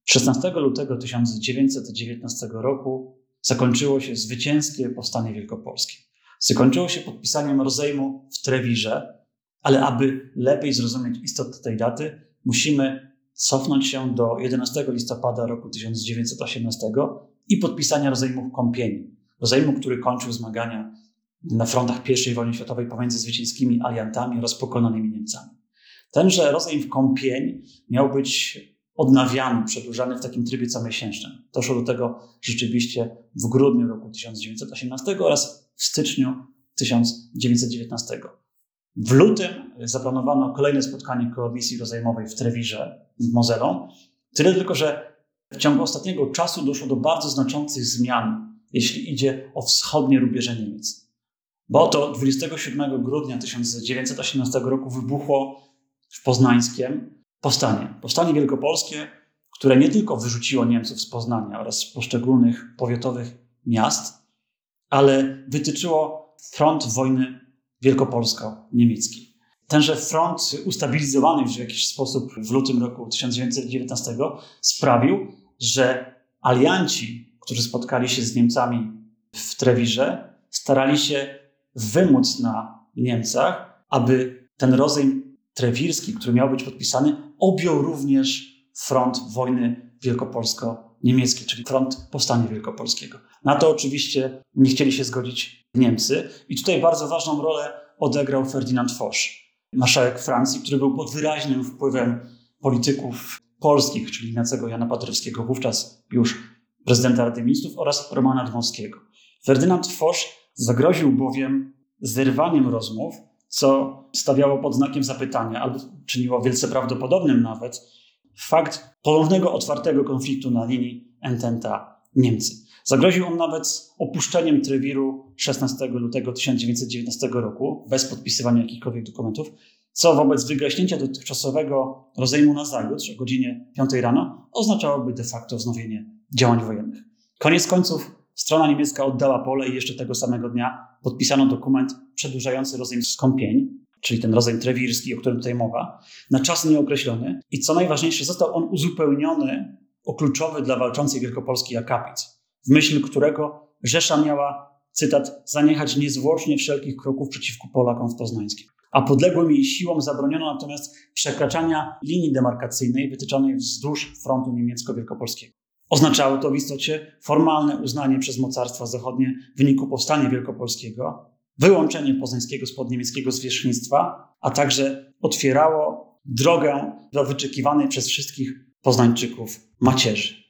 16 lutego 1919 roku zakończyło się zwycięskie powstanie wielkopolskie. Zakończyło się podpisaniem rozejmu w Trewirze, ale aby lepiej zrozumieć istotę tej daty, musimy cofnąć się do 11 listopada roku 1918 i podpisania rozejmu w Kąpieni. Rozejmu, który kończył zmagania na frontach I wojny światowej pomiędzy zwycięskimi aliantami oraz pokonanymi Niemcami. Tenże rozejm w Kąpień miał być odnawiany, przedłużany w takim trybie comiesięcznym. Doszło do tego rzeczywiście w grudniu roku 1918 oraz w styczniu 1919. W lutym zaplanowano kolejne spotkanie komisji rozejmowej w Trewirze z Mozelą. Tyle tylko, że w ciągu ostatniego czasu doszło do bardzo znaczących zmian, jeśli idzie o wschodnie rubieże Niemiec. Bo oto 27 grudnia 1918 roku wybuchło w Poznańskiem Powstanie wielkopolskie, które nie tylko wyrzuciło Niemców z Poznania oraz z poszczególnych powiatowych miast, ale wytyczyło front wojny wielkopolsko-niemieckiej. Tenże front ustabilizowany już w jakiś sposób w lutym roku 1919 sprawił, że alianci, którzy spotkali się z Niemcami w Trewirze, starali się wymóc na Niemcach, aby ten rozejm trewirski, który miał być podpisany, objął również front wojny wielkopolsko-niemieckiej, czyli front powstania wielkopolskiego. Na to oczywiście nie chcieli się zgodzić Niemcy i tutaj bardzo ważną rolę odegrał Ferdynand Foch, marszałek Francji, który był pod wyraźnym wpływem polityków polskich, czyli Ignacego Jana Paderewskiego, wówczas już prezydenta Rady Ministrów, oraz Romana Dmowskiego. Ferdynand Foch zagroził bowiem zerwaniem rozmów, co stawiało pod znakiem zapytania, albo czyniło wielce prawdopodobnym nawet fakt ponownego otwartego konfliktu na linii Ententa-Niemcy. Zagroził on nawet opuszczeniem Trewiru 16 lutego 1919 roku, bez podpisywania jakichkolwiek dokumentów, co wobec wygaśnięcia dotychczasowego rozejmu na zajutrz o godzinie 5 rano oznaczałoby de facto wznowienie działań wojennych. Koniec końców strona niemiecka oddała pole i jeszcze tego samego dnia podpisano dokument przedłużający rozejm z Kąpień, czyli ten rozejm trewirski, o którym tutaj mowa, na czas nieokreślony i co najważniejsze, został on uzupełniony o kluczowy dla walczącej Wielkopolski akapit, w myśl którego Rzesza miała, cytat, zaniechać niezwłocznie wszelkich kroków przeciwko Polakom w Poznańskim. A podległym jej siłom zabroniono natomiast przekraczania linii demarkacyjnej wytyczonej wzdłuż frontu niemiecko-wielkopolskiego. Oznaczało to w istocie formalne uznanie przez mocarstwa zachodnie wyniku powstania wielkopolskiego, wyłączenie poznańskiego spod niemieckiego zwierzchnictwa, a także otwierało drogę do wyczekiwanej przez wszystkich Poznańczyków macierzy.